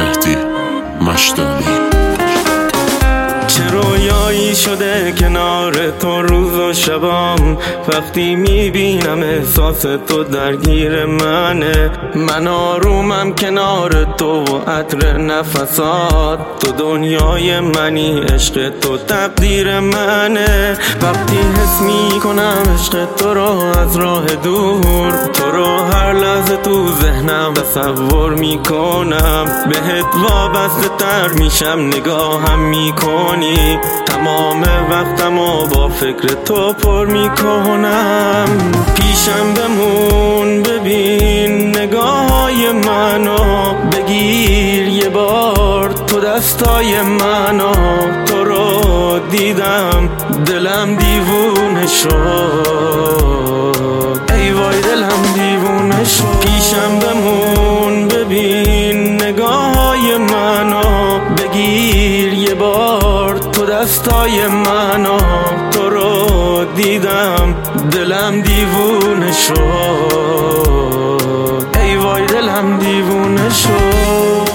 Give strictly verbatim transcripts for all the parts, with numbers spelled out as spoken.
مهدی مشتاقی. چه رویایی شده کنار تو روز و شبام، وقتی میبینم احساس تو درگیر منه. من آرومم کنار تو و عطر نفسات، تو دنیای منی، عشق تو تقدیر منه. وقتی حس میکنم عشق تو رو از راه دور، تو رو هر لحظه تو ذهنم تصور میکنم. بهت وابسته تر میشم نگاهم میکنی، تمام وقتمو با فکر تو پر میکنم. پیشم بمون ببین نگاهای منو، بگیر یه بار تو دستای منو. تو رو دیدم دلم دیوونه شد، ای وای دلم دیوونه شد. پیشم بمون ببین نگاهای منو، بگیر یه بار تو دستای منو. تو رو دیدم دلم دیوونه شد، ای وای دلم دیوونه شد.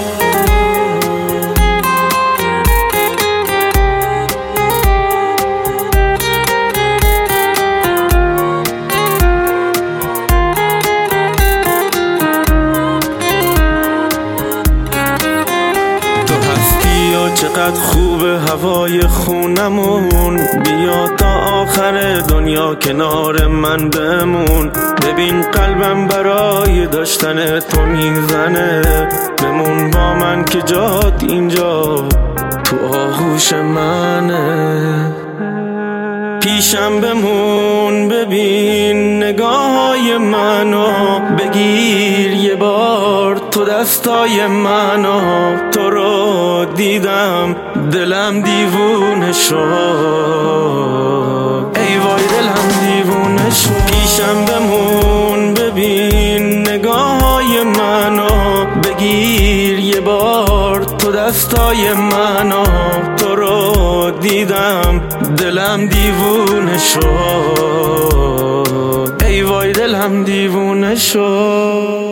چقدر خوبه هوای خونمون، بیا تا آخر دنیا کنار من بمون. ببین قلبم برای داشتن تو میزنه، بمون با من که جات اینجا تو آغوش منه. پیشم بمون ببین نگاهای منو، بگیر یه بار تو دستای منو. تو رو دیدم دلم دیوونه شد، ای وای دلم دیوونه شد. پیشم بمون ببین نگاهای منو، بگیر یه بار تو دستای منو. تو رو دیدم دلم دیوونه شد، ای وای دلم دیوونه شد.